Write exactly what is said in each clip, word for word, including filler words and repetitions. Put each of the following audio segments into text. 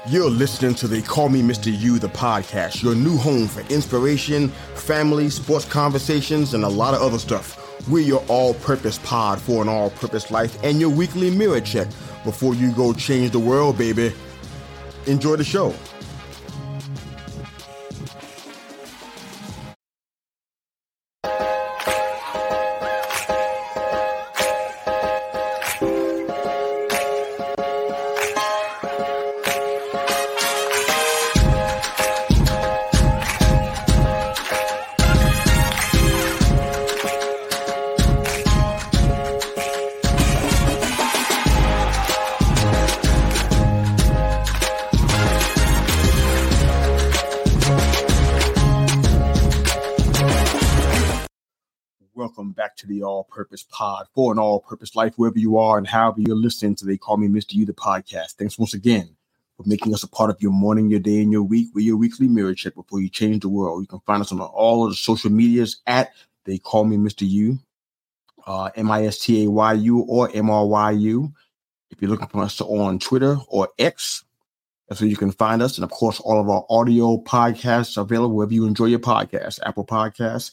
You're listening to the Call Me Mister You, the podcast, your new home for inspiration, family, sports conversations, and a lot of other stuff. We're your all-purpose pod for an all-purpose life and your weekly mirror check before you go change the world, baby. Enjoy the show. Welcome back to the All-Purpose Pod for an all-purpose life, wherever you are and however you're listening to the Call Me Mister You, the podcast. Thanks once again for making us a part of your morning, your day, and your week. We're your weekly mirror check before you change the world. You can find us on all of the social medias at They Call Me Mister You, uh, M I S T A Y U or M R Y U. If you're looking for us on Twitter or X, that's where you can find us. And, of course, all of our audio podcasts are available wherever you enjoy your podcasts, Apple Podcasts,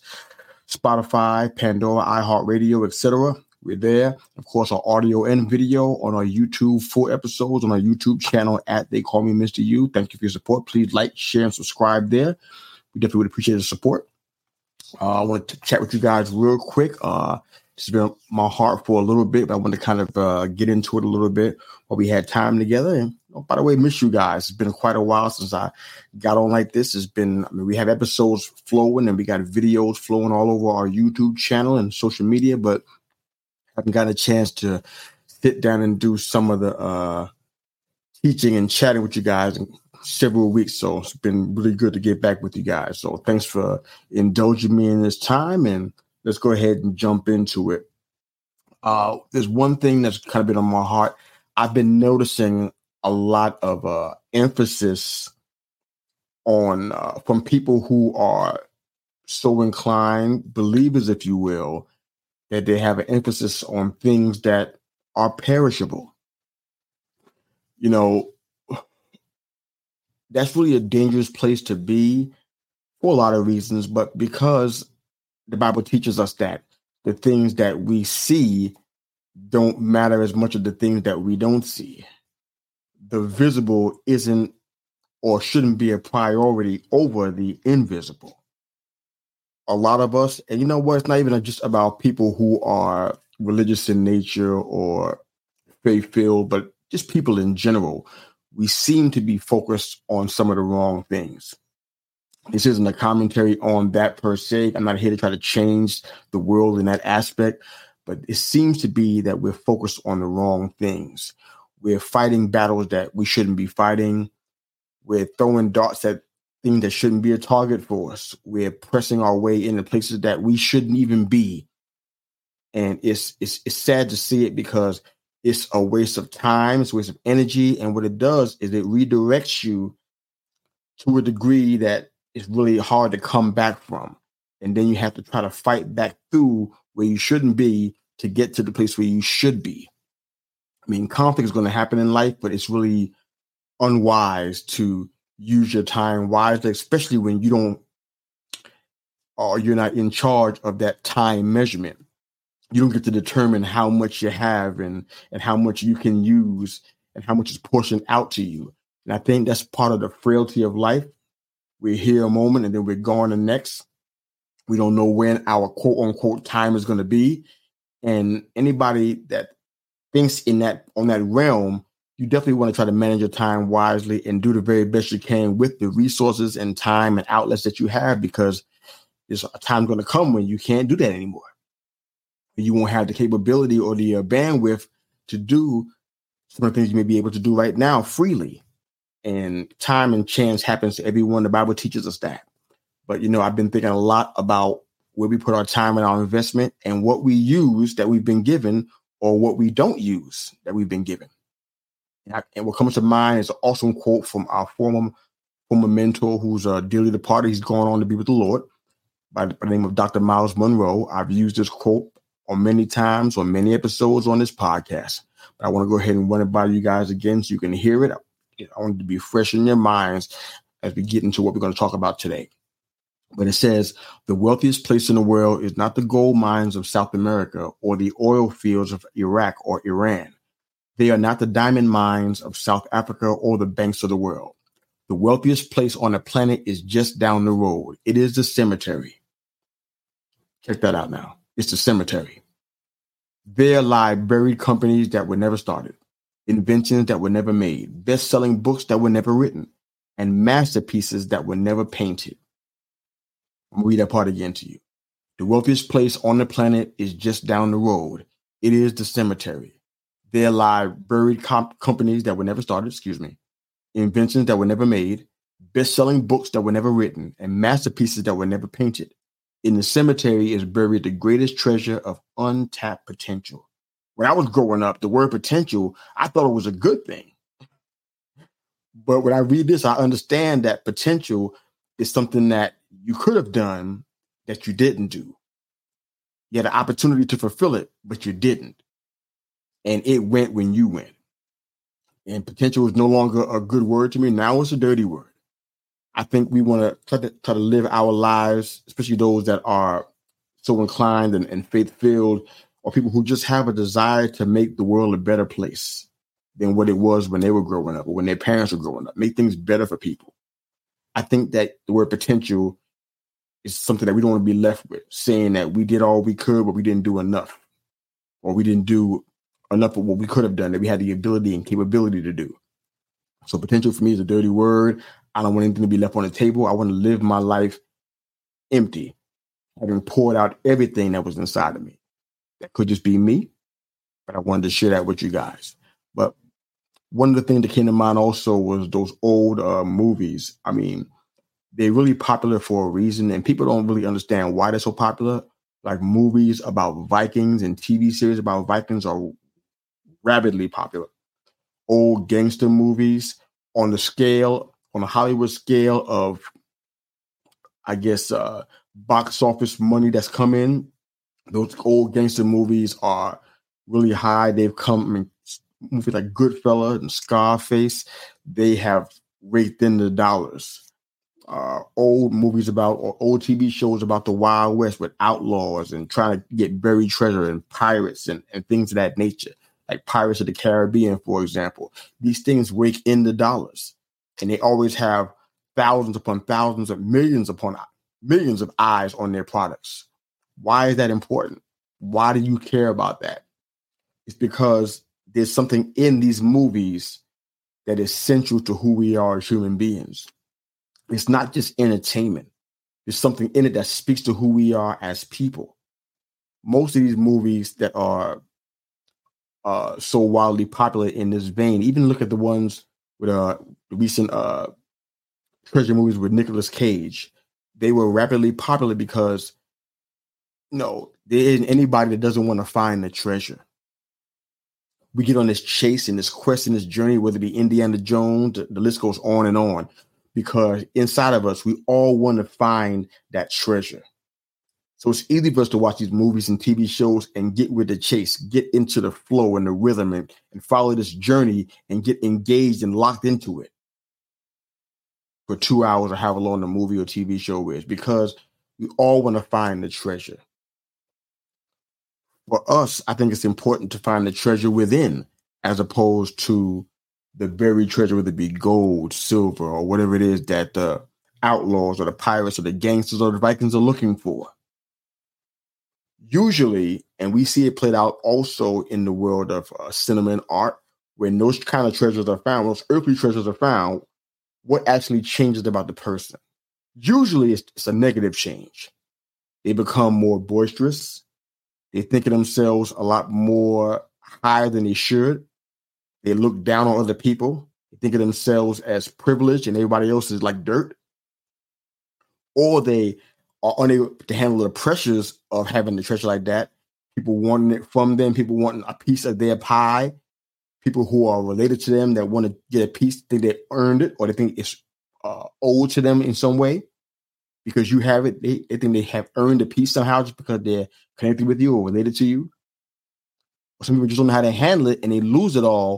Spotify, Pandora, iHeartRadio, et cetera. We're there. Of course, our audio and video on our YouTube, full episodes on our YouTube channel at They Call Me Mister You. Thank you for your support. Please like, share, and subscribe there. We definitely would appreciate the support. Uh, I want to chat with you guys real quick. Uh, this has been on my heart for a little bit, but I want to kind of uh, get into it a little bit while we had time together. And oh, by the way, miss you guys. It's been quite a while since I got on like this. It's been, I mean, we have episodes flowing and we got videos flowing all over our YouTube channel and social media, but haven't gotten a chance to sit down and do some of the uh, teaching and chatting with you guys in several weeks. So it's been really good to get back with you guys. So thanks for indulging me in this time, and let's go ahead and jump into it. Uh, there's one thing that's kind of been on my heart. I've been noticing a lot of uh, emphasis on uh, from people who are so inclined, believers, if you will, that they have an emphasis on things that are perishable. You know, that's really a dangerous place to be for a lot of reasons, but because the Bible teaches us that the things that we see don't matter as much as the things that we don't see. The visible isn't or shouldn't be a priority over the invisible. A lot of us, and you know what, it's not even just about people who are religious in nature or faith-filled, but just people in general. We seem to be focused on some of the wrong things. This isn't a commentary on that per se. I'm not here to try to change the world in that aspect, but it seems to be that we're focused on the wrong things. We're fighting battles that we shouldn't be fighting. We're throwing darts at things that shouldn't be a target for us. We're pressing our way into places that we shouldn't even be. And it's it's it's sad to see it because it's a waste of time, it's a waste of energy. And what it does is it redirects you to a degree that it's really hard to come back from. And then you have to try to fight back through where you shouldn't be to get to the place where you should be. I mean, conflict is going to happen in life, but it's really unwise to use your time wisely, especially when you don't, or you're not in charge of that time measurement. You don't get to determine how much you have and, and how much you can use and how much is portioned out to you. And I think that's part of the frailty of life. We're here a moment and then we're gone the next. We don't know when our quote unquote time is going to be. And anybody that thinks in that on that realm, you definitely want to try to manage your time wisely and do the very best you can with the resources and time and outlets that you have, because there's a time going to come when you can't do that anymore. You won't have the capability or the uh, bandwidth to do some of the things you may be able to do right now freely. And time and chance happens to everyone. The Bible teaches us that. But, you know, I've been thinking a lot about where we put our time and our investment and what we use that we've been given or what we don't use that we've been given. And, I, and what comes to mind is an awesome quote from our former, former mentor who's uh, dearly departed. He's gone on to be with the Lord by the, by the name of Doctor Miles Monroe. I've used this quote on many times on many episodes on this podcast. But I want to go ahead and run it by you guys again so you can hear it. I want it to be fresh in your minds as we get into what we're going to talk about today. But it says the wealthiest place in the world is not the gold mines of South America or the oil fields of Iraq or Iran. They are not the diamond mines of South Africa or the banks of the world. The wealthiest place on the planet is just down the road. It is the cemetery. Check that out now. It's the cemetery. There lie buried companies that were never started, inventions that were never made, best-selling books that were never written, and masterpieces that were never painted. I'm going to read that part again to you. The wealthiest place on the planet is just down the road. It is the cemetery. There lie buried comp- companies that were never started, excuse me, inventions that were never made, best-selling books that were never written, and masterpieces that were never painted. In the cemetery is buried the greatest treasure of untapped potential. When I was growing up, the word potential, I thought it was a good thing. But when I read this, I understand that potential is something that you could have done that you didn't do. You had an opportunity to fulfill it, but you didn't. And it went when you went. And potential is no longer a good word to me. Now it's a dirty word. I think we want to try to try to live our lives, especially those that are so inclined and, and faith-filled, or people who just have a desire to make the world a better place than what it was when they were growing up or when their parents were growing up, make things better for people. I think that the word potential is something that we don't want to be left with, saying that we did all we could, but we didn't do enough, or we didn't do enough of what we could have done, that we had the ability and capability to do. So potential for me is a dirty word. I don't want anything to be left on the table. I want to live my life empty, having poured out everything that was inside of me. That could just be me, but I wanted to share that with you guys. But one of the things that came to mind also was those old uh, movies. I mean, they're really popular for a reason, and people don't really understand why they're so popular. Like movies about Vikings and T V series about Vikings are rapidly popular. Old gangster movies on the scale, on a Hollywood scale of, I guess, uh, box office money that's come in. Those old gangster movies are really high. They've come, I mean, movies like Goodfellas and Scarface, they have raked in the dollars. Uh, old movies about, or old T V shows about the Wild West with outlaws and trying to get buried treasure and pirates and, and things of that nature, like Pirates of the Caribbean, for example. These things rake in the dollars, and they always have thousands upon thousands of millions upon millions of eyes on their products. Why is that important? Why do you care about that? It's because there's something in these movies that is central to who we are as human beings. It's not just entertainment. There's something in it that speaks to who we are as people. Most of these movies that are uh, so wildly popular in this vein, even look at the ones with uh, the recent uh, treasure movies with Nicolas Cage. They were rapidly popular because, you know, there isn't anybody that doesn't want to find the treasure. We get on this chase and this quest and this journey, whether it be Indiana Jones, the, the list goes on and on, because inside of us, we all want to find that treasure. So it's easy for us to watch these movies and T V shows and get with the chase, get into the flow and the rhythm and, and follow this journey and get engaged and locked into it for two hours or however long the movie or T V show is, because we all want to find the treasure. For us, I think it's important to find the treasure within, as opposed to the buried treasure, whether it be gold, silver, or whatever it is that the outlaws or the pirates or the gangsters or the Vikings are looking for. Usually, and we see it played out also in the world of uh, cinema and art, when those kind of treasures are found, those earthly treasures are found, what actually changes about the person? Usually, it's, it's a negative change. They become more boisterous. They think of themselves a lot more higher than they should. They look down on other people. They think of themselves as privileged and everybody else is like dirt. Or they are unable to handle the pressures of having the treasure like that. People wanting it from them. People wanting a piece of their pie. People who are related to them that want to get a piece, think they earned it, or they think it's uh, owed to them in some way. Because you have it, they, they think they have earned a piece somehow just because they're connected with you or related to you. Or some people just don't know how to handle it and they lose it all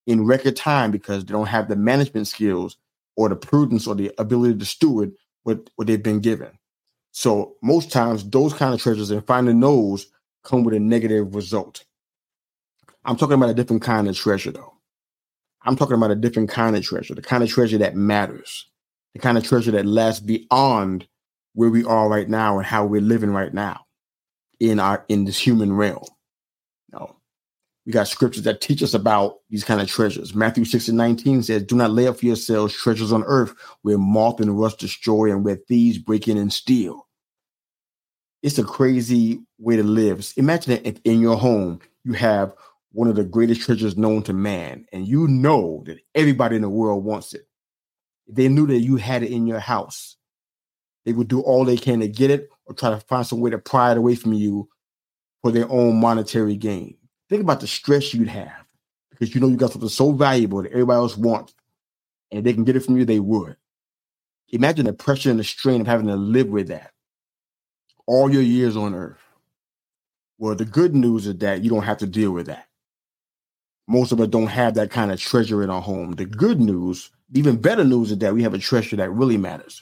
in record time because they don't have the management skills or the prudence or the ability to steward what, what they've been given. So most times those kind of treasures and finding those come with a negative result. I'm talking about a different kind of treasure though. I'm talking about a different kind of treasure, the kind of treasure that matters, the kind of treasure that lasts beyond where we are right now and how we're living right now in our in this human realm. No. We got scriptures that teach us about these kind of treasures. Matthew six and nineteen says, do not lay up for yourselves treasures on earth where moth and rust destroy and where thieves break in and steal. It's a crazy way to live. Imagine that in your home, you have one of the greatest treasures known to man, and you know that everybody in the world wants it. If they knew that you had it in your house, they would do all they can to get it or try to find some way to pry it away from you for their own monetary gain. Think about the stress you'd have because you know you got something so valuable that everybody else wants, and if they can get it from you, they would. Imagine the pressure and the strain of having to live with that all your years on earth. Well, the good news is that you don't have to deal with that. Most of us don't have that kind of treasure in our home. The good news, even better news, is that we have a treasure that really matters.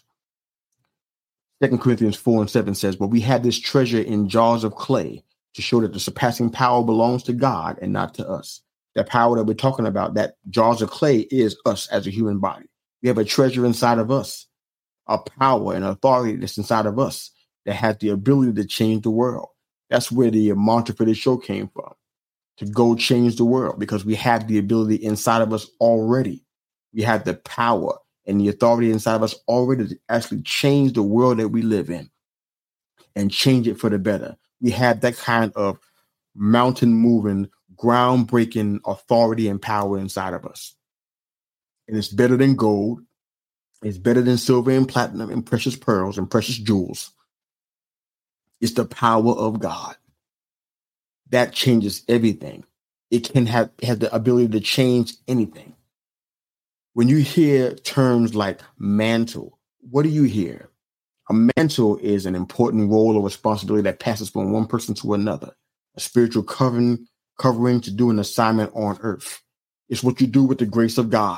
Second Corinthians four and seven says, but we have this treasure in jars of clay to show that the surpassing power belongs to God and not to us. That power that we're talking about, that jars of clay, is us as a human body. We have a treasure inside of us, a power and authority that's inside of us that has the ability to change the world. That's where the mantra for this show came from, to go change the world, because we have the ability inside of us already. We have the power and the authority inside of us already to actually change the world that we live in and change it for the better. We have that kind of mountain moving, groundbreaking authority and power inside of us. And it's better than gold. It's better than silver and platinum and precious pearls and precious jewels. It's the power of God. That changes everything. It can have, have the ability to change anything. When you hear terms like mantle, what do you hear? A mantle is an important role or responsibility that passes from one person to another, a spiritual covering, covering to do an assignment on earth. It's what you do with the grace of God.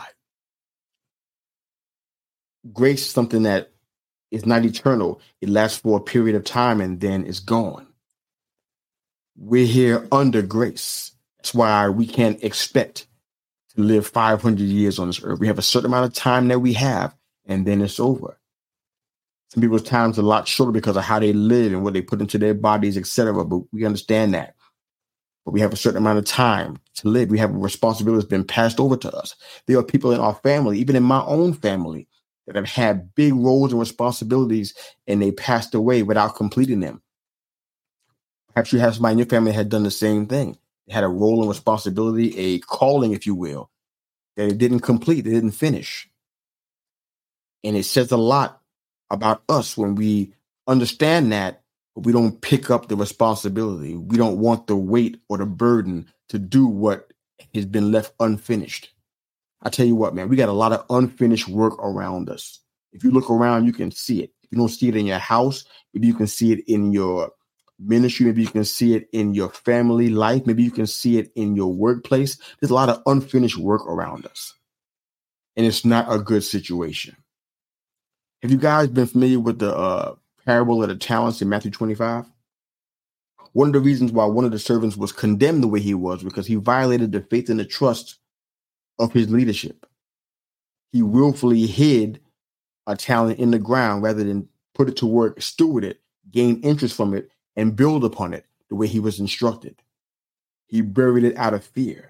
Grace is something that is not eternal. It lasts for a period of time and then it's gone. We're here under grace. That's why we can't expect to live five hundred years on this earth. We have a certain amount of time that we have, and then it's over. Some people's time's a lot shorter because of how they live and what they put into their bodies, et cetera. But we understand that. But we have a certain amount of time to live. We have a responsibility that's been passed over to us. There are people in our family, even in my own family, that have had big roles and responsibilities, and they passed away without completing them. Perhaps you have somebody in your family that had done the same thing. They had a role and responsibility, a calling, if you will, that it didn't complete, they didn't finish. And it says a lot about us when we understand that, but we don't pick up the responsibility. We don't want the weight or the burden to do what has been left unfinished. I tell you what, man, we got a lot of unfinished work around us. If you look around, you can see it. If you don't see it in your house, maybe you can see it in your ministry. Maybe you can see it in your family life. Maybe you can see it in your workplace. There's a lot of unfinished work around us, and it's not a good situation. Have you guys been familiar with the uh, parable of the talents in Matthew twenty-five? One of the reasons why one of the servants was condemned the way he was because he violated the faith and the trust of his leadership. He willfully hid a talent in the ground rather than put it to work, steward it, gain interest from it, and build upon it the way he was instructed. He buried it out of fear.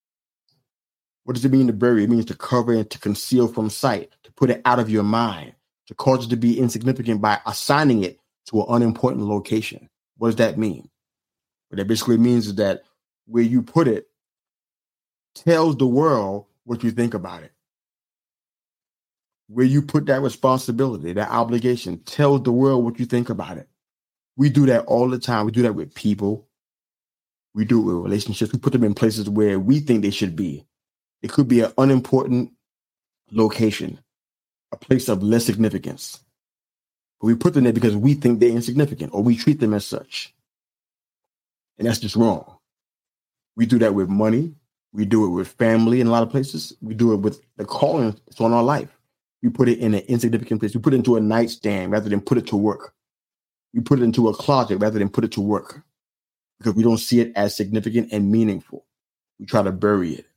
What does it mean to bury? It means to cover and to conceal from sight, to put it out of your mind, to cause it to be insignificant by assigning it to an unimportant location. What does that mean? What that basically means is that where you put it tells the world what you think about it. Where you put that responsibility, that obligation, tells the world what you think about it. We do that all the time. We do that with people. We do it with relationships. We put them in places where we think they should be. It could be an unimportant location, a place of less significance. But we put them there because we think they're insignificant or we treat them as such. And that's just wrong. We do that with money. We do it with family in a lot of places. We do it with the calling that's on our life. We put it in an insignificant place. We put it into a nightstand rather than put it to work. We put it into a closet rather than put it to work because we don't see it as significant and meaningful. We try to bury it.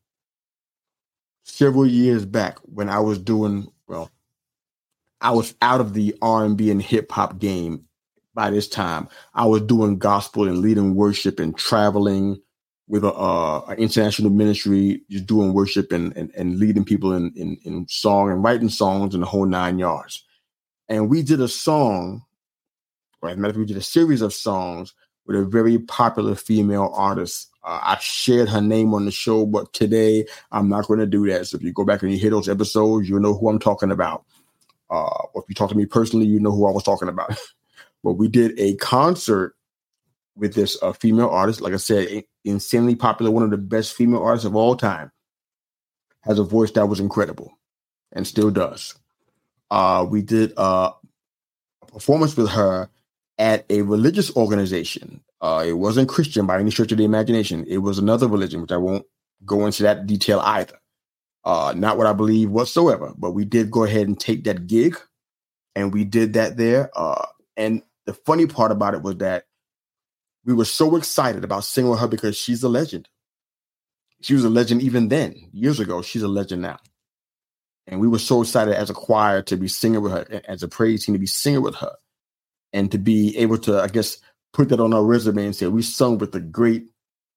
Several years back when I was doing, well, I was out of the R and B and hip hop game by this time. I was doing gospel and leading worship and traveling with a, uh, an international ministry, just doing worship and, and, and leading people in, in, in song and writing songs and the whole nine yards. And we did a song, or as a matter of fact, we did a series of songs with a very popular female artist. Uh, I shared her name on the show, but today I'm not going to do that. So if you go back and you hear those episodes, you'll know who I'm talking about. Uh, or if you talk to me personally, you know who I was talking about. But we did a concert with this uh, female artist. Like I said, insanely popular, one of the best female artists of all time. Has a voice that was incredible and still does. Uh, we did uh, a performance with her at a religious organization. Uh, it wasn't Christian by any stretch of the imagination. It was another religion, which I won't go into that detail either. Uh, not what I believe whatsoever, but we did go ahead and take that gig, and we did that there. Uh, and the funny part about it was that we were so excited about singing with her because she's a legend. She was a legend even then, years ago. She's a legend now. And we were so excited as a choir to be singing with her, as a praise team to be singing with her, and to be able to, I guess, put that on our resume and say, we sung with the great.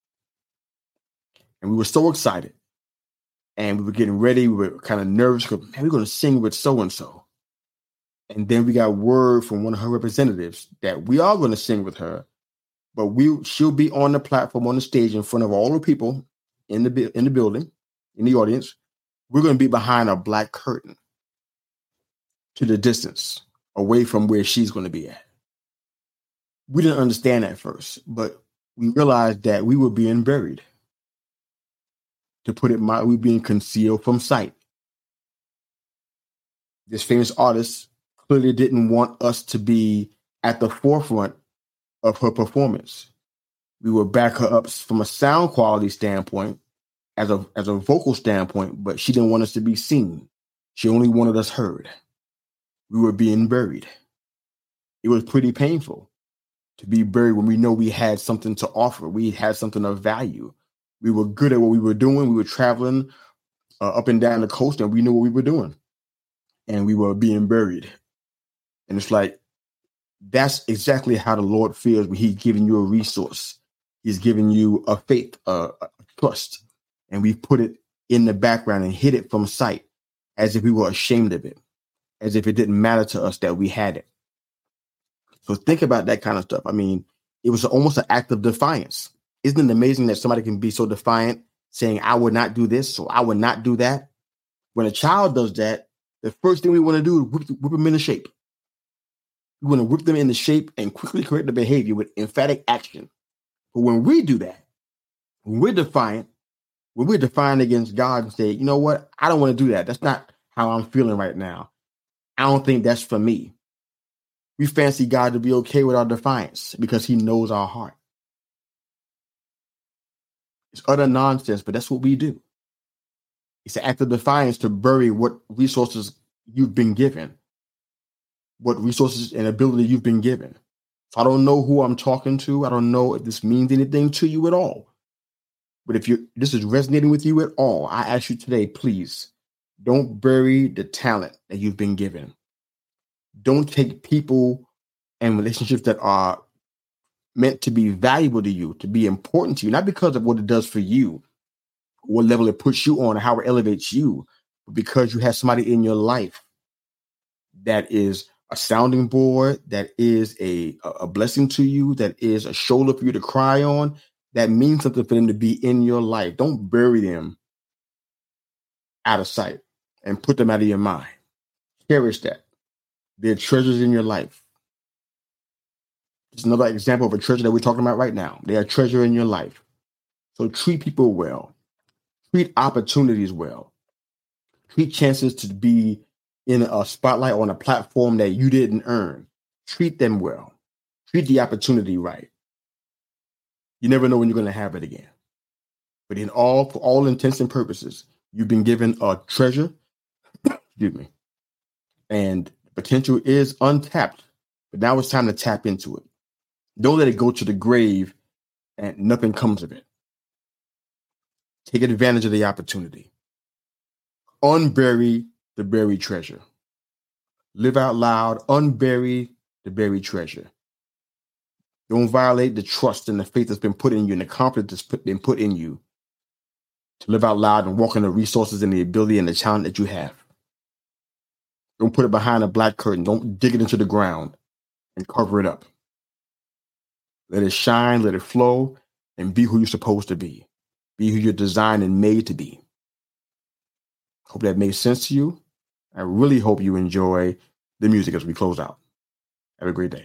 And we were so excited. And we were getting ready. We were kind of nervous because, man, we're going to sing with so-and-so. And then we got word from one of her representatives that we are going to sing with her, but we she'll be on the platform, on the stage in front of all the people in the, in the building, in the audience. We're going to be behind a black curtain to the distance, away from where she's going to be at. We didn't understand at first, but we realized that we were being buried. To put it mildly, we were being concealed from sight. This famous artist clearly didn't want us to be at the forefront of her performance. We would back her up from a sound quality standpoint, as a as a vocal standpoint, but she didn't want us to be seen. She only wanted us heard. We were being buried. It was pretty painful to be buried when we know we had something to offer. We had something of value. We were good at what we were doing. We were traveling uh, up and down the coast, and we knew what we were doing. And we were being buried. And it's like, that's exactly how the Lord feels when he's giving you a resource. He's giving you a faith, uh, a trust. And we put it in the background and hid it from sight as if we were ashamed of it, as if it didn't matter to us that we had it. So think about that kind of stuff. I mean, it was almost an act of defiance. Isn't it amazing that somebody can be so defiant, saying, I would not do this, so I would not do that? When a child does that, the first thing we want to do is whip, whip them into shape. We want to whip them into shape and quickly correct the behavior with emphatic action. But when we do that, when we're defiant, when we're defiant against God and say, you know what, I don't want to do that. That's not how I'm feeling right now. I don't think that's for me. We fancy God to be okay with our defiance because he knows our heart. It's utter nonsense, but that's what we do. It's an act of defiance to bury what resources you've been given, what resources and ability you've been given. So I don't know who I'm talking to. I don't know if this means anything to you at all. But if you this is resonating with you at all, I ask you today, please don't bury the talent that you've been given. Don't take people and relationships that are meant to be valuable to you, to be important to you, not because of what it does for you, what level it puts you on, or how it elevates you, but because you have somebody in your life that is a sounding board, that is a, a blessing to you, that is a shoulder for you to cry on, that means something for them to be in your life. Don't bury them out of sight and put them out of your mind. Cherish that. They're treasures in your life. It's another example of a treasure that we're talking about right now. They are a treasure in your life. So treat people well. Treat opportunities well. Treat chances to be in a spotlight on a platform that you didn't earn. Treat them well. Treat the opportunity right. You never know when you're going to have it again. But in all, for all intents and purposes, you've been given a treasure, excuse me, and potential is untapped. But now it's time to tap into it. Don't let it go to the grave and nothing comes of it. Take advantage of the opportunity. Unbury the buried treasure. Live out loud. Unbury the buried treasure. Don't violate the trust and the faith that's been put in you and the confidence that's put, been put in you to live out loud and walk in the resources and the ability and the talent that you have. Don't put it behind a black curtain. Don't dig it into the ground and cover it up. Let it shine, let it flow, and be who you're supposed to be. Be who you're designed and made to be. Hope that made sense to you. I really hope you enjoy the music as we close out. Have a great day.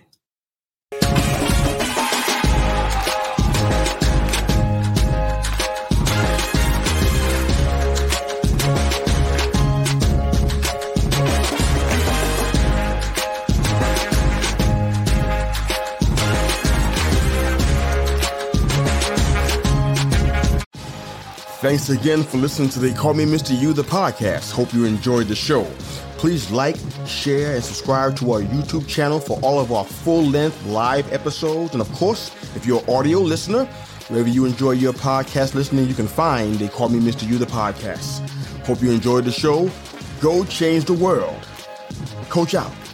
Thanks again for listening to the Call Me Mister You, the podcast. Hope you enjoyed the show. Please like, share, and subscribe to our YouTube channel for all of our full-length live episodes. And of course, if you're an audio listener, wherever you enjoy your podcast listening, you can find the Call Me Mister You, the podcast. Hope you enjoyed the show. Go change the world. Coach out.